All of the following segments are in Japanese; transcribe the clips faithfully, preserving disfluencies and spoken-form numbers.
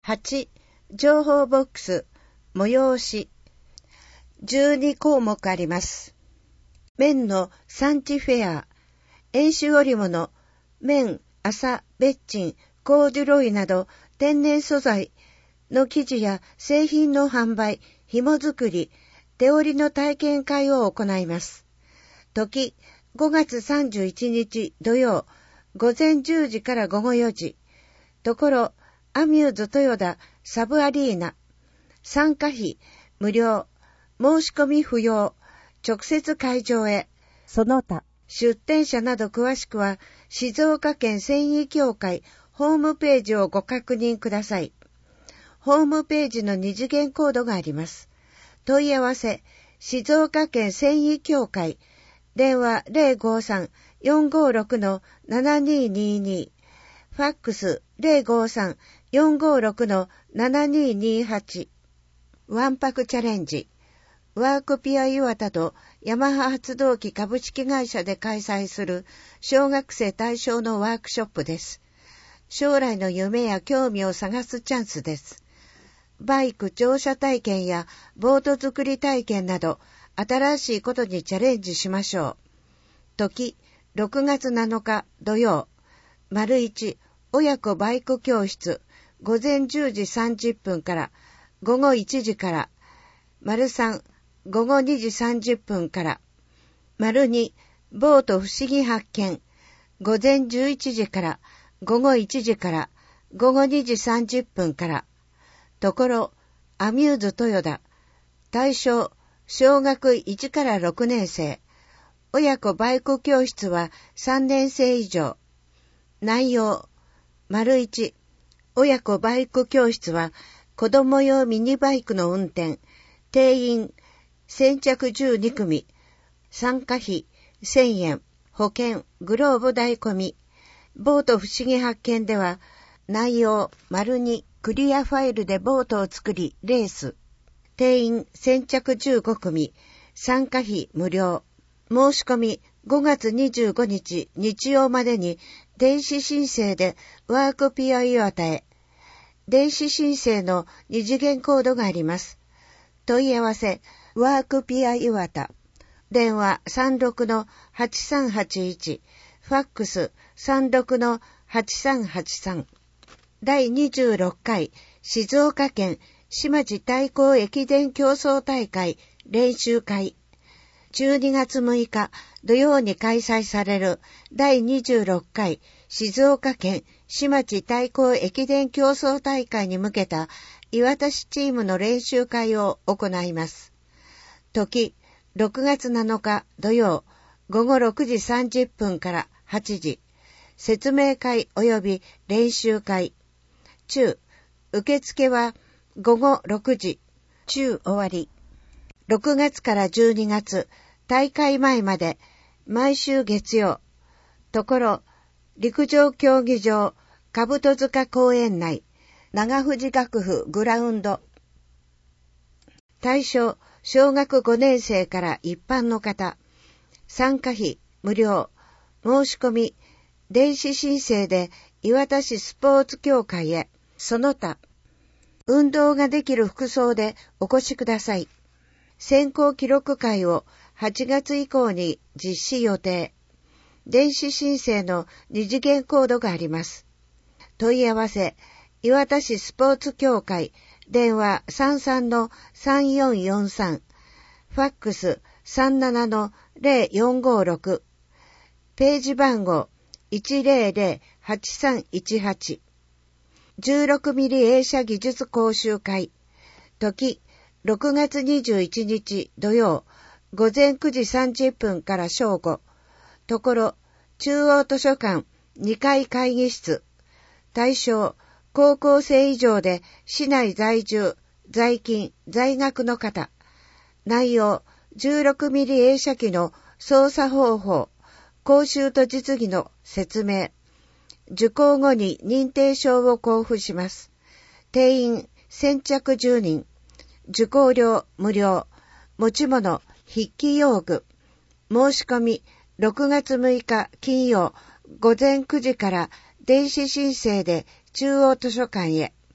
はち、情報ボックス、催し。じゅうに項目あります。綿の産地フェア、遠州織物、綿、麻、ベッチン、コーデュロイなど天然素材の生地や製品の販売、紐作り、手織りの体験会を行います。時、ごがつさんじゅういちにち土曜、午前じゅうじから午後よじ。ところ、アミューズ豊田サブアリーナ。参加費、無料。申し込み不要。直接会場へ。その他、出店者など詳しくは、静岡県繊維協会ホームページをご確認ください。ホームページの二次元コードがあります。問い合わせ、静岡県繊維協会、電話 ゼロごさん よんごろく ななににに、ファックス ゼロごさん よんごろく ななににはち。わんぱくチャレンジ。ワークピア岩田とヤマハ発動機株式会社で開催する小学生対象のワークショップです。将来の夢や興味を探すチャンスです。バイク乗車体験やボート作り体験など新しいことにチャレンジしましょう。時、ろくがつなのか土曜。丸一、親子バイク教室、午前じゅうじさんじゅっぷんから午後いちじから。丸三、午後にじさんじゅっぷんから。丸二、ボート不思議発見、午前じゅういちじから午後いちじから午後にじさんじゅっぷんから。ところ、アミューズ豊田。対象、小学いちからろくねんせい。親子バイク教室はさんねんせい以上。内容、丸一、親子バイク教室は子供用ミニバイクの運転、定員、先着じゅうにくみ、参加費せんえん、保険、グローブ代込み。ボート不思議発見では、内容、丸に、クリアファイルでボートを作り、レース。定員、先着じゅうごくみ、参加費無料。申し込み、ごがつにじゅうごにち日曜までに、電子申請でワークピア岩田へ。電子申請の二次元コードがあります。問い合わせ、ワークピア岩田。電話 さんろく のはちさんはちいち。ファックス さんろく のはちさんはちさん。だいにじゅうろっかい静岡県島地対抗駅伝競争大会練習会。じゅうにがつむいか土曜に開催されるだいにじゅうろっかい静岡県島地対抗駅伝競争大会に向けた岩田市チームの練習会を行います。時、ろくがつなのか土曜、午後ろくじさんじゅっぷんからはちじ。説明会及び練習会。中、受付は午後ろくじ。中終わり。ろくがつからじゅうにがつ、大会前まで、毎週月曜。ところ、陸上競技場、兜塚公園内、長藤楽譜グラウンド。対象、小学ごねんせいから一般の方。参加費、無料。申し込み、電子申請で岩田市スポーツ協会へ。その他、運動ができる服装でお越しください。選考記録会をはちがつ以降に実施予定。電子申請の二次元コードがあります。問い合わせ、岩田市スポーツ協会、電話 さんさん のさんよんよんさん、ファックス さんなな のゼロよんごろく、ページ番号 いちゼロゼロはちさんいちはち、じゅうろくミリ映写技術講習会、時、ろくがつにじゅういちにち土曜、午前くじさんじゅっぷんから正午。ところ、中央図書館にかい会議室。対象、高校生以上で市内在住、在勤、在学の方。内容、じゅうろくミリ映写機の操作方法、講習と実技の説明。受講後に認定証を交付します。定員、先着じゅうにん。受講料無料。持ち物、筆記用具。申し込み、ろくがつむいか金曜、午前くじから電子申請で中央図書館へ。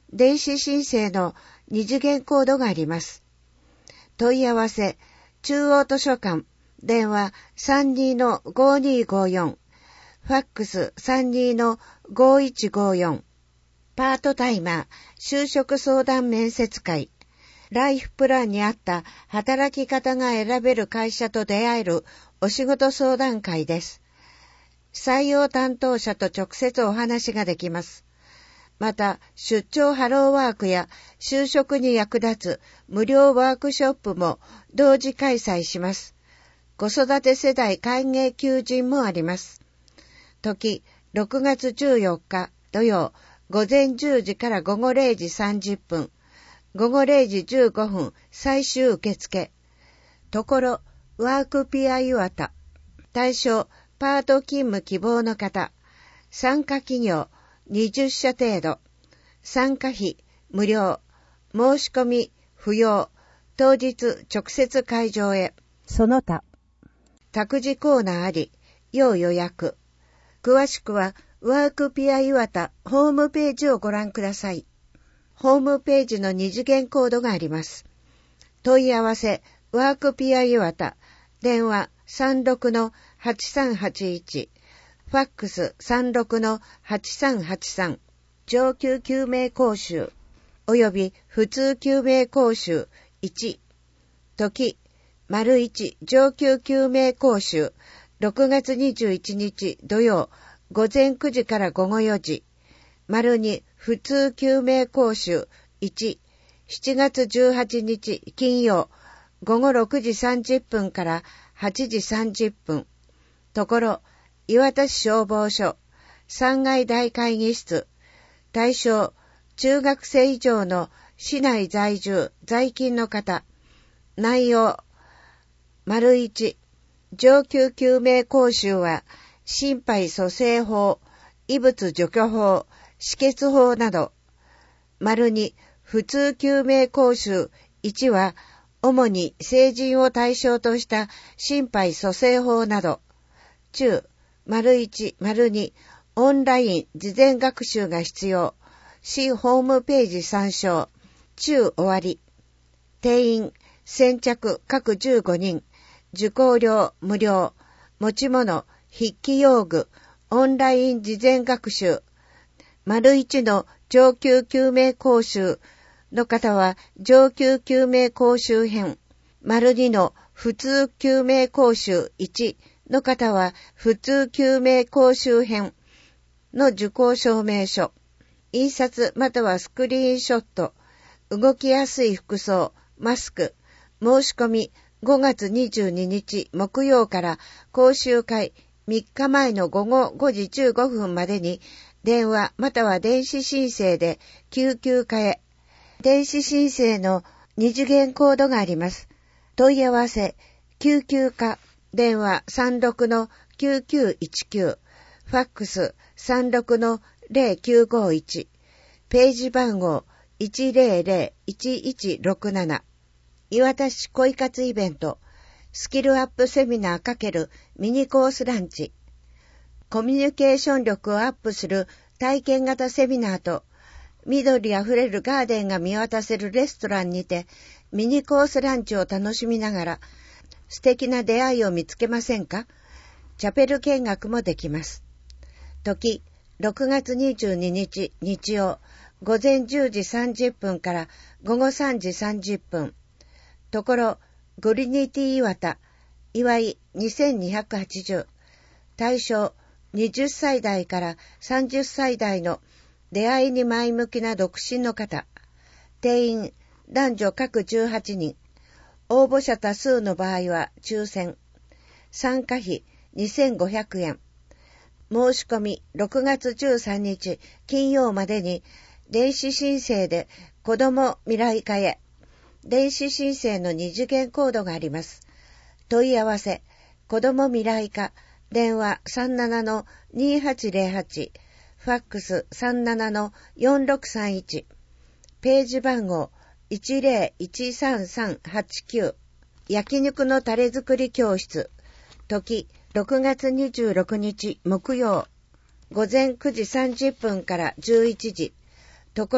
電子申請の二次元コードがあります。問い合わせ、中央図書館、電話 さんにーごにーごよん、ファックス さんにーごいちごよん、パートタイマー、就職相談面接会、ライフプランに合った働き方が選べる会社と出会えるお仕事相談会です。採用担当者と直接お話ができます。また、出張ハローワークや就職に役立つ無料ワークショップも同時開催します。子育て世代歓迎求人もあります。時、ろくがつじゅうよっか土曜、午前じゅうじから午後れいじさんじゅっぷん、午後れいじじゅうごふん最終受付。ところ、ワークピア岩田。対象、パート勤務希望の方。参加企業、にじゅっしゃ程度。参加費、無料。申し込み、不要。当日、直接会場へ。その他。託児コーナーあり、要予約。詳しくは、ワークピア岩田ホームページをご覧ください。ホームページの二次元コードがあります。問い合わせ、ワークピア岩田、電話 さんろくのはちさんはちいち、ファックス さんろくのはちさんはちさん、上級救命講習、および普通救命講習いち、時、丸いち上級救命講習、ろくがつにじゅういちにち土曜、午前くじから午後よじ、丸に普通救命講習いち、しちがつじゅうはちにち金曜、午後ろくじさんじゅっぷんからはちじさんじゅっぷん。ところ、岩田市消防署、さんがい大会議室、対象、中学生以上の市内在住、在勤の方。内容、丸一、上級救命講習は、心肺蘇生法、異物除去法、止血法など。丸二、普通救命講習いちは、主に成人を対象とした心肺蘇生法など。中、丸一、丸二、オンライン事前学習が必要。市ホームページ参照。中終わり。定員、先着各じゅうごにん。受講料無料。持ち物、筆記用具、オンライン事前学習。丸一の上級救命講習の方は上級救命講習編。丸二の普通救命講習いちの方は普通救命講習編の受講証明書。印刷またはスクリーンショット。動きやすい服装、マスク。申し込みごがつにじゅうににち木曜から講習会みっかまえの午後ごじじゅうごふんまでに電話または電子申請で救急科へ。電子申請の二次元コードがあります。問い合わせ、救急科、電話 さんろくのきゅうきゅういちきゅう、ファックス さんろくのぜろきゅうごいち、ページ番号 いちぜろぜろいちいちろくなな。岩田市恋活イベント、スキルアップセミナー×ミニコースランチ。コミュニケーション力をアップする体験型セミナーと、緑あふれるガーデンが見渡せるレストランにて、ミニコースランチを楽しみながら、素敵な出会いを見つけませんか？チャペル見学もできます。時、ろくがつにじゅうににち日曜、午前じゅうじさんじゅっぷんから午後さんじさんじゅっぷん。ところ、グリニティ岩田、祝いにせんにひゃくはちじゅう。対象、はたち代からさんじゅっさい代の出会いに前向きな独身の方。定員、男女各じゅうはちにん。応募者多数の場合は抽選。参加費にせんごひゃくえん。申し込みろくがつじゅうさんにち金曜までに電子申請で子ども未来課へ。電子申請の二次元コードがあります。問い合わせ、子ども未来課、電話 さんななのにはちぜろはち、ファックス さんななのよんろくさんいち、ページ番号 いちぜろいちさんさんはちきゅう、焼肉のタレ作り教室、時ろくがつにじゅうろくにち木曜、午前くじさんじゅっぷんからじゅういちじ、ところ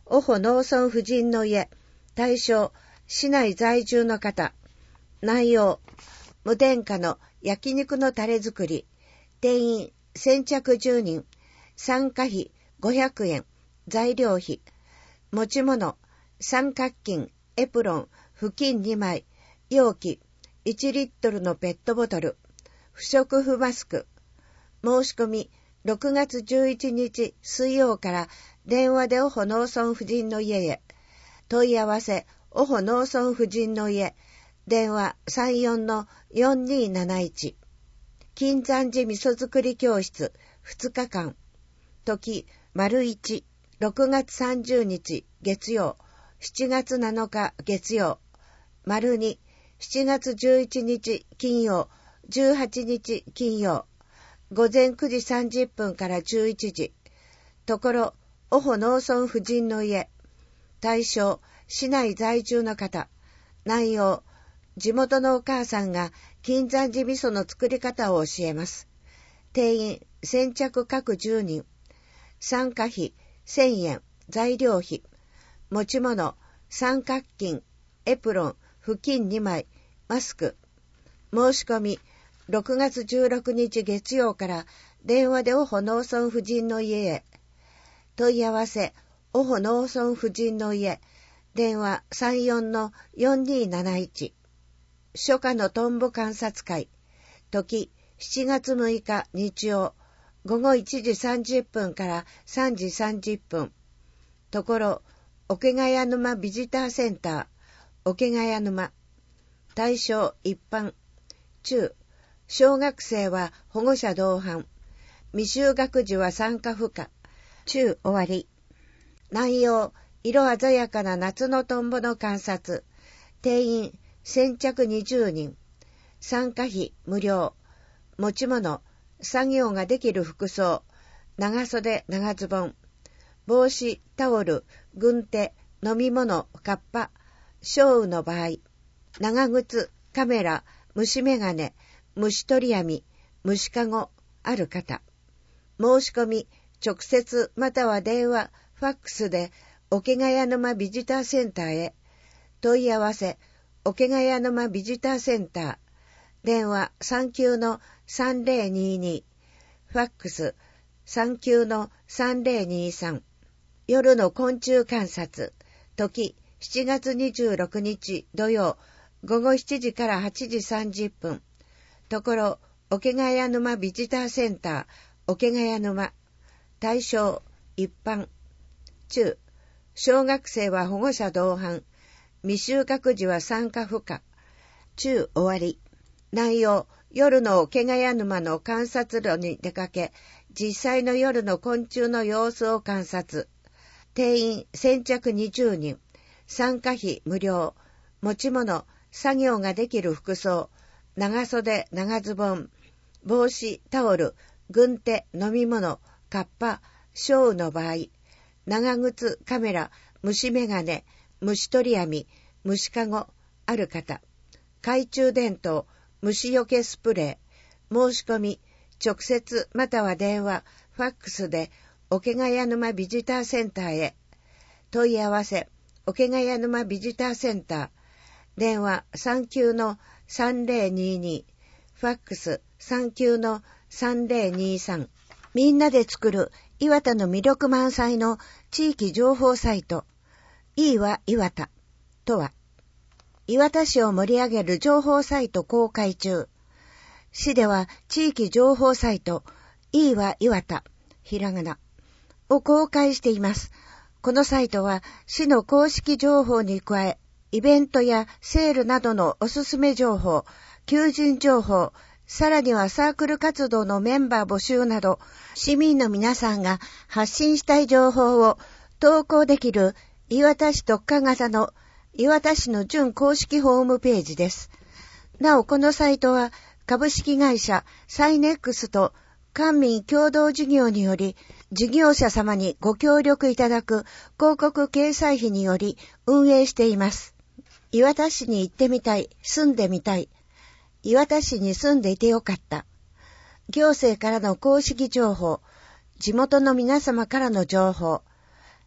オホ農村婦人の家、対象、市内在住の方。内容、無添加の焼肉のタレ作り。定員先着じゅうにん。参加費ごひゃくえん。材料費。持ち物、三角巾、エプロン、布巾にまい。容器、いちリットルのペットボトル。不織布マスク。申し込み、ろくがつじゅういちにち水曜から電話でオホ農村婦人の家へ。問い合わせ、オホ農村婦人の家。電話 さんよんのよんにーなないち。金山寺味噌作り教室ふつかかん。時、丸いち、ろくがつさんじゅうにち月曜、しちがつなのか月曜。丸に、しちがつじゅういちにち金曜、じゅうはちにち金曜。午前くじさんじゅっぷんからじゅういちじ。ところ、オホ農村婦人の家。対象、市内在住の方。内容、地元のお母さんが金山寺味噌の作り方を教えます。定員、先着各じゅうにん。参加費、せんえん。材料費。持ち物、三角巾、エプロン、布巾にまい、マスク。申し込み、ろくがつじゅうろくにち月曜から電話でオホ農村婦人の家へ。問い合わせ、オホ農村婦人の家。電話 さんよんのよんにーなないち。初夏のトンボ観察会。時、しちがつむいか日曜。午後いちじさんじゅっぷんからさんじさんじゅっぷん。ところ、桶ヶ谷沼ビジターセンター。桶ヶ谷沼。対象一般。中。小学生は保護者同伴。未就学児は参加不可。中終わり。内容、色鮮やかな夏のトンボの観察。定員、先着にじゅうにん。参加費無料。持ち物、作業ができる服装。長袖長ズボン。帽子、タオル、軍手、飲み物、カッパ。小雨の場合。長靴、カメラ、虫眼鏡。虫取り網、虫かご、ある方。申し込み、直接または電話、ファックスで、桶ヶ谷沼ビジターセンターへ。問い合わせ、桶ヶ谷沼ビジターセンター。電話 さんきゅうのさんぜろにに。ファックス さんきゅうのさんぜろにさん。夜の昆虫観察。時、しちがつにじゅうろくにち土曜、午後しちじからはちじさんじゅっぷん。ところ、桶ヶ谷沼ビジターセンター、桶ヶ谷沼。対象、一般。中。小学生は保護者同伴。未就学児は参加不可。中終わり。内容、夜の桶ヶ谷沼の観察路に出かけ、実際の夜の昆虫の様子を観察。定員、先着にじゅうにん。参加費無料。持ち物、作業ができる服装。長袖、長ズボン、帽子、タオル、軍手、飲み物、カッパ、小雨の場合、長靴、カメラ、虫眼鏡、虫取り網、虫かご、ある方。懐中電灯、虫よけスプレー。申し込み、直接または電話、ファックスで、桶ヶ谷沼ビジターセンターへ。問い合わせ、桶ヶ谷沼ビジターセンター。電話さんきゅうのさんぜろにに。ファックスさんきゅうのさんぜろにさん。みんなで作る岩田の魅力満載の地域情報サイト。いいわ岩田とは、岩田市を盛り上げる情報サイト公開中。市では地域情報サイト、いいわ岩田、ひらがなを公開しています。このサイトは市の公式情報に加え、イベントやセールなどのおすすめ情報、求人情報、さらにはサークル活動のメンバー募集など、市民の皆さんが発信したい情報を投稿できる岩田市特化型の岩田市の準公式ホームページです。なおこのサイトは株式会社サイネックスと官民共同事業により、事業者様にご協力いただく広告掲載費により運営しています。岩田市に行ってみたい、住んでみたい。岩田市に住んでいてよかった。行政からの公式情報、地元の皆様からの情報。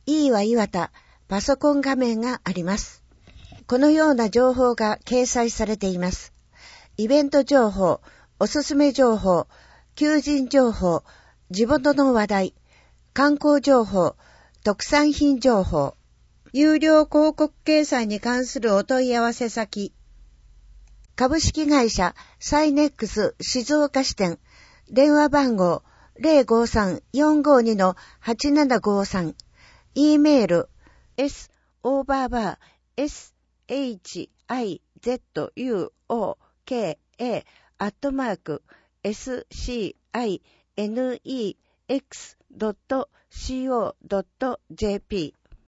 いいわ岩田パソコン画面があります。このような情報が掲載されています。イベント情報、おすすめ情報、求人情報、地元の話題、観光情報、特産品情報、有料広告掲載に関するお問い合わせ先、株式会社サイネックス静岡支店、電話番号 ゼロごさん よんごに はちななごさん、e メール s オーバーバー s h i z u o k a アットマーク s c i n e x ドット c o ドット j p